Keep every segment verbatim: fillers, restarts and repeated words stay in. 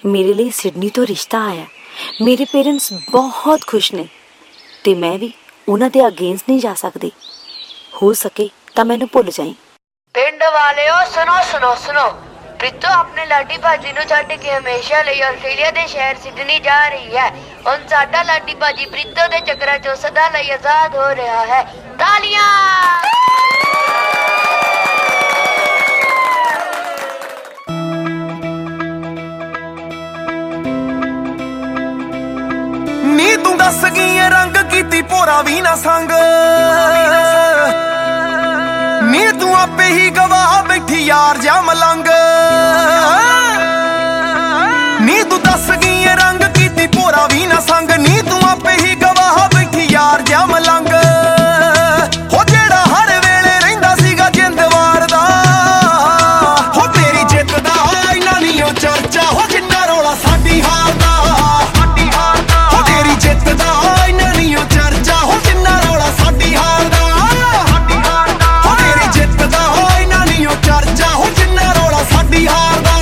मेरे लिए सिडनी तो रिश्ता आया। मेरे पेरेंट्स बहुत खुश ने ते मैं भी उन्हां दे अगेंस्ट नहीं जा सकती। हो सके तो मैनू भुल जाई। पिंड वाले ओ सुनो सुनो सुनो, प्रीतो अपने लाडी भाजी नू छड्ड के हमेशा ਲਈ ਆਸਟ੍ਰੇਲੀਆ ਦੇ शहर सिडनी जा रही है। ਹੁਣ ਸਾਡਾ ਲਾਡੀ ਭਾਜੀ ਪ੍ਰੀਤੋ ਦੇ ਚੱਕਰਾਂ ਚੋਂ ਸਦਾ ਲਈ ਆਜ਼ਾਦ ਹੋ ਰਿਹਾ ਹੈ। ਤਾਲੀਆਂ। ਨੀ ਤੂੰ ਦੱਸ ਗਈ ਰੰਗ ਕੀਤੀ ਭੋਰਾ ਵੀ ਨਾ ਸੰਗ, ਨੀ ਤੂੰ ਆਪੇ ਹੀ ਗਵਾਹ ਬੈਠੀ ਯਾਰ ਜਾ ਮਲੰਗ। ਨੀ ਤੂੰ ਦੱਸ ਗਈ ਰੰਗ ਕੀਤੀ ਭੋਰਾ ਵੀ ਨਾ ਸੰਗ, ਨੀ ਤੂੰ ਆਪੇ ਹੀ ਗਵਾਹ ਬੈਠੀ ਯਾਰ ਜਾ ਮਲੰਗ। ਹੋ ਜਿਹੜਾ ਹਰ ਵੇਲੇ ਰਹਿੰਦਾ ਸੀਗਾ ਜਿੰਦਵਾਰ ਦਾ, ਹੋ ਤੇਰੀ ਜਿੱਤ ਦਾ ਇੰਨਾ ਨਹੀਂ ਉਹ ਚਰਚਾ, ਹੋ ਜਿੰਨਾ ਰੌਲਾ ਸਾਡੀ ਹਾਰ ਦਾ। ਹੋ ਤੇਰੀ ਜਿੱਤ ਦਾ ਇੰਨਾ ਨਹੀਂ ਉਹ ਚਰਚਾ, ਹੋ ਜਿੰਨਾ ਰੌਲਾ ਸਾਡੀ ਹਾਰ ਦਾ। ਹੋ ਤੇਰੀ ਜਿੱਤ ਦਾ ਇੰਨਾ ਨਹੀਂ ਉਹ ਚਰਚਾ, ਹੋ ਜਿੰਨਾ ਰੌਲਾ ਸਾਡੀ ਹਾਰ ਦਾ।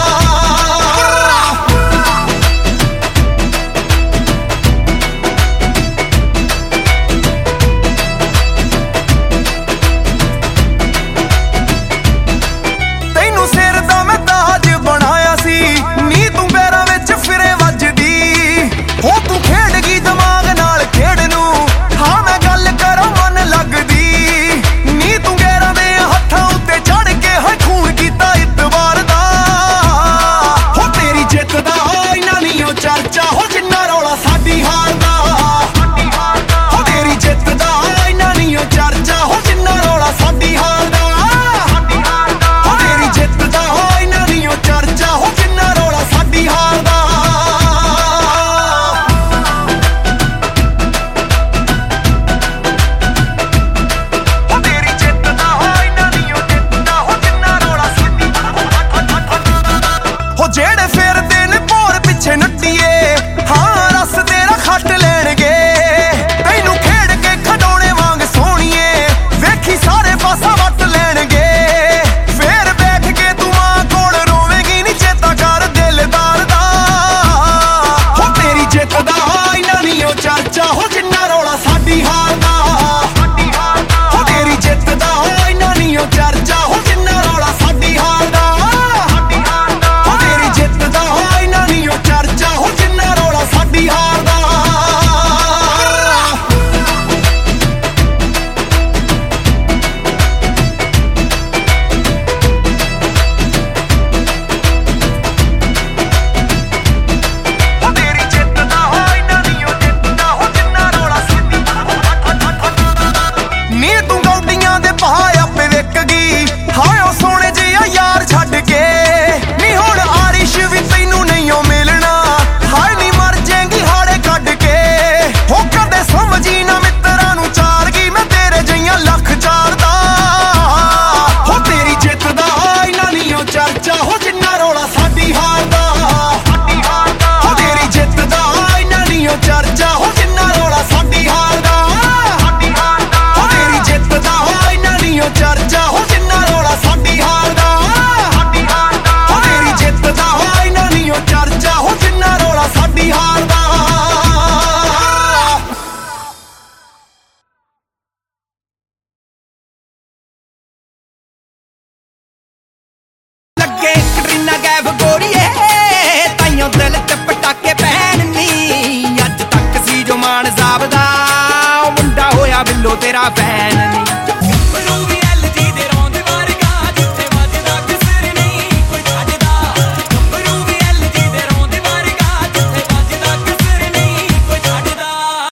ਤੈਨੂੰ ਸਿਰ ਦਾ ਮੈਂ ਤਾਜ ਬਣਾਇਆ ਸੀ, ਨੀ ਤੂੰ ਪੈਰਾਂ ਵਿੱਚ ਫਿਰੇ ਵੱਜਦੀ। ਹੋ ਤੂੰ ਖੇਡ ਗਈ ਦਿਮਾਗ ਨਾਲ ਖੇਡ ਨੂੰ, ਹਾਂ ਮੈਂ ਗੱਲ ਕਰਾਂ ਮਨ ਲੱਗਦੀ। ਨੀ ਤੂੰ ਗੈਰਾਂ ਦੇ ਹੱਥਾਂ ਉੱਤੇ ਚੜ ਕੇ ਹੈ ਖੂਨ ਕੀਤਾ ਇਤਵਾਰ ਦਾ। ਹੋ ਤੇਰੀ ਜਿੱਤ ਦਾ ਇੰਨਾ ਨਹੀਂ ਉਹ ਚਰਚਾ, ਹੋ ਜਿੰਨਾ ਰੌਲਾ ਸਾਡੀ ਹਾਰ ਦਾ। ਹੋ ਤੇਰੀ ਜਿੱਤ ਦਾ ਇੰਨਾ ਨਹੀਂ ਉਹ ਚਰਚਾ, ਹੋ ਜਿੰਨਾ ਰੌਲਾ ਸਾਡੀ ਹਾਰ ਦਾ। ਹੋ ਤੇਰੀ ਜਿੱਤ ਦਾ ਇੰਨਾ ਨਹੀਂ ਉਹ ਚਰਚਾ, ਹੋ ਜਿੰਨਾ ਰੌਲਾ ਸਾਡੀ ਹਾਰ ਦਾ। ਹੋ ਤੇਰੀ ਜਿੱਤ ਦਾ ਇੰਨਾ ਨਹੀਂ ਉਹ ਜਿੱਤਦਾ, ਹੋ ਜਿੰਨਾ ਰੌਲਾ ਸਾਡੀ। ਹੋ ਜਿਹੜੇ ਫਿਰਦੇ ਨੇ ਭੋਰ ਪਿੱਛੇ ਨੱਟੀਏ, ਹਾਂ ਰਸ ਤੇਰਾ ਖੱਟ ਲੈਣਗੇ। ਤੈਨੂੰ ਖੇਡ ਕੇ ਖਡੌਣੇ ਵਾਂਗ ਸੋਹਣੀਏ, ਵੇਖੀ ਸਾਰੇ ਪਾਸਾ ਵੱਟ ਲੈਣਗੇ। ਫੇਰ ਬੈਠ ਕੇ ਤੂੰ ਮਾਂ ਕੋਲ ਰੋਵੇਂਗੀ, ਨੀ ਚੇਤਾ ਕਰ ਦਿਲਦਾਰ ਦਾ। ਹੋ ਤੇਰੀ ਜਿੱਤ ਦਾ ਇੰਨਾ ਨਹੀਂ ਉਹ ਚਰਚਾ, ਹੋ ਜਿੰਨਾ ਰੌਲਾ ਸਾਡੀ ਹਾਰ ਦਾ। ਹੋ ਤੇਰੀ ਜਿੱਤ ਦਾ ਇੰਨਾ ਨਹੀਂ ਉਹ ਚਰਚਾ, ਹੋ ਜਿੰਨਾ ਰੌਲਾ ਸਾਡੀ ਹਾਰ ਦਾ। ਹੋ ਤੇਰੀ ਜਿੱਤ ਦਾ ਇੰਨਾ ਨਹੀਂ ਉਹ ਚਰਚਾ, ਹੋ ਜਿੰਨਾ ਰੌਲਾ ਸਾਡੀ ਹਾਰ ਦਾ। ਹੋ ਤੇਰੀ ਜਿੱਤ ਦਾ ਇੰਨਾ ਨਹੀਂ ਉਹ ਜਿੱਤਦਾ, ਹੋ ਜਿੰਨਾ ਰੌਲਾ ਸਾਡੀ। ਨੀ ਤੂੰ ਗੌਡੀਆਂ ਦੇ ਭਾਅ ਆਪੇ ਵਿਕ ਗਈ, ਹਾਏ ਉਹ ਸੋਹਣੇ ਜਿਹਾ ਯਾਰ ਛੱਡ ਕੇ। ਨੀ ਹੁਣ ਆਰਿਸ਼ ਵੀ ਤੈਨੂੰ ਨਹੀਂ ਉਹ ਮਿਲਣਾ, ਹਾਏ ਨੀ ਮਰ ਜਾਏਂਗੀ ਹਾੜੇ ਕੱਢ ਕੇ। ਹੋ ਕਦੇ ਸਮਝੀ ਨਾ ਮਿੱਤਰਾਂ ਨੂੰ ਚਾਰ ਗਈ, ਮੈਂ ਤੇਰੇ ਜਿਹੀਆਂ ਲੱਖ ਚਾਰਦਾ। ਹੋ ਤੇਰੀ ਜਿੱਤ ਦਾ ਇੰਨਾ ਨਹੀਂ ਉਹ ਚਰਚਾ, ਹੋ ਜਿੰਨਾ ਰੌਲਾ ਸਾਡੀ ਹਾਰ ਦਾ। ਹੋ ਤੇਰੀ ਜਿੱਤ ਦਾ ਇੰਨਾ ਨਹੀਂ ਉਹ ਚਰਚਾ, ਹੋ ਜਿੰਨਾ ਰੌਲਾ ਸਾਡੀ ਹਾਰ ਦਾ। ਹੋ ਤੇਰੀ ਜਿੱਤ ਦਾ ਇੰਨਾ ਨਹੀਂ ਉਹ ਚਰਚਾ, ਹੋ ਜਿੰਨਾ ਰੌਲਾ ਸਾਡੀ ਹਾਰ ਦਾ। ਹੋ ਤੇਰੀ ਜਿੱਤ ਦਾ ਇੰਨਾ ਨਹੀਂ ਉਹ ਚਰਚਾ, ਹੋ ਜਿੰਨਾ ਰੌਲਾ ਸਾਡੀ ਹਾਰ ਦਾ। ਲੱਗੇ ਕਟਰੀਨਾ ਕੈਫ ਗੋਰੀਏ, ਤਾਈਓ ਦਿਲ ਚ ਪਟਾਕੇ ਪੈਣ ਨੀ। ਅੱਜ ਤੱਕ ਸੀ ਜੋ ਮਾਨ ਸਾਹਿਬ ਦਾ, ਉਹ ਮੁੰਡਾ ਹੋਇਆ ਬਿੱਲੋ ਤੇਰਾ ਫੈਨ ਨੀ।